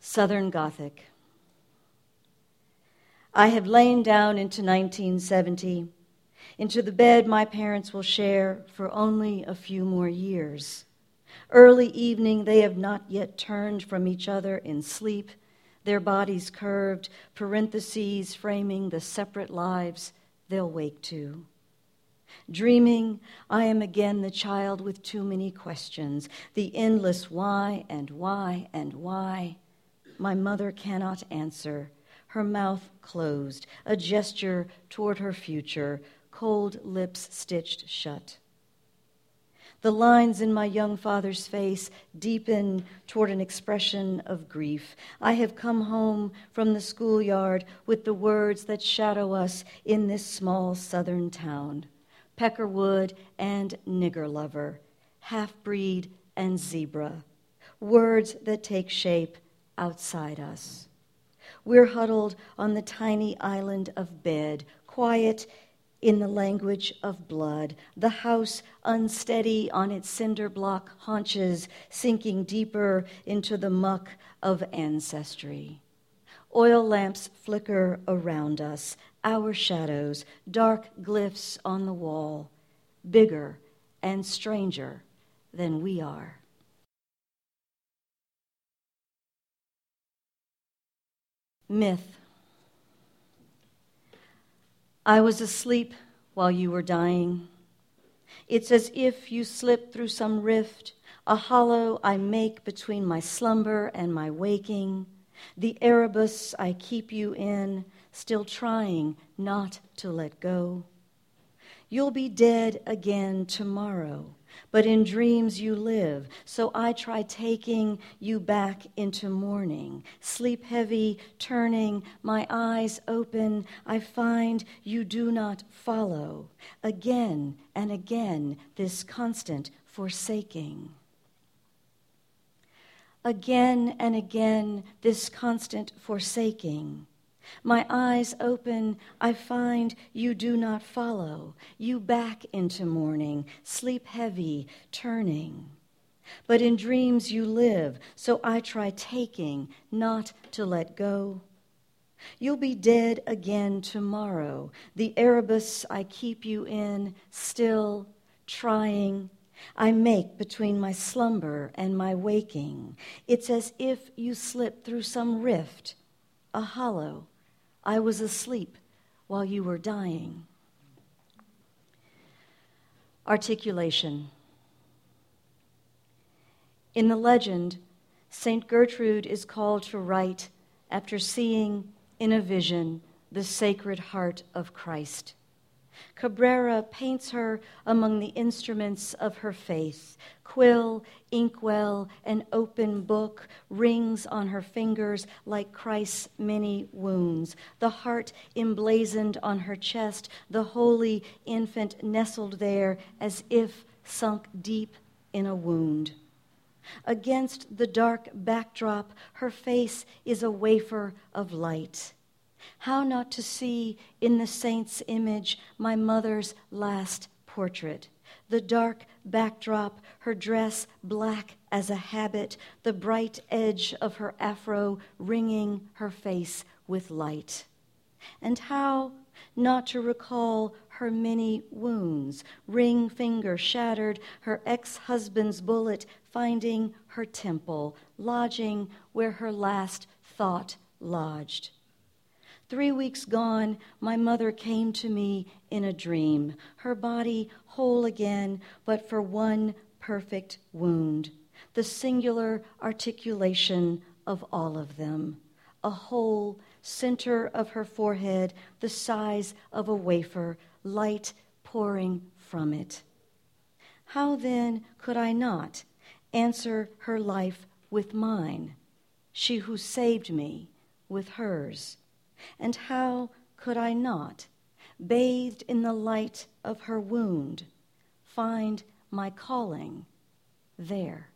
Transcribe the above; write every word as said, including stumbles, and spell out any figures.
Southern Gothic. I have lain down into nineteen seventy, into the bed my parents will share for only a few more years. Early evening, they have not yet turned from each other in sleep, their bodies curved, parentheses framing the separate lives they'll wake to. Dreaming, I am again the child with too many questions, the endless why and why and why. My mother cannot answer, her mouth closed, a gesture toward her future, cold lips stitched shut. The lines in my young father's face deepen toward an expression of grief. I have come home from the schoolyard with the words that shadow us in this small southern town. Peckerwood and nigger lover, half-breed and zebra, words that take shape outside us. We're huddled on the tiny island of bed, quiet in the language of blood, the house unsteady on its cinder block haunches, sinking deeper into the muck of ancestry. Oil lamps flicker around us, our shadows, dark glyphs on the wall, bigger and stranger than we are. Myth. I was asleep while you were dying. It's as if you slipped through some rift, a hollow I make between my slumber and my waking, the Erebus I keep you in, still trying not to let go. You'll be dead again tomorrow, but in dreams you live, so I try taking you back into morning. Sleep heavy, turning, my eyes open, I find you do not follow. Again and again, this constant forsaking. Again and again, this constant forsaking. My eyes open, I find you do not follow. You back into morning, sleep heavy, turning. But in dreams you live, so I try taking, not to let go. You'll be dead again tomorrow. The Erebus I keep you in, still trying. I make between my slumber and my waking. It's as if you slipped through some rift, a hollow. I was asleep while you were dying. Articulation. In the legend, Saint Gertrude is called to write after seeing in a vision the Sacred Heart of Christ. Cabrera paints her among the instruments of her faith. Quill, inkwell, an open book, rings on her fingers like Christ's many wounds. The heart emblazoned on her chest, the holy infant nestled there as if sunk deep in a wound. Against the dark backdrop, her face is a wafer of light. How not to see in the saint's image my mother's last portrait? The dark backdrop, her dress black as a habit, the bright edge of her afro ringing her face with light. And how not to recall her many wounds, ring finger shattered, her ex-husband's bullet finding her temple, lodging where her last thought lodged. Three weeks gone, my mother came to me in a dream, her body whole again, but for one perfect wound, the singular articulation of all of them, a whole center of her forehead, the size of a wafer, light pouring from it. How then could I not answer her life with mine, she who saved me with hers? And how could I not, bathed in the light of her wound, find my calling there?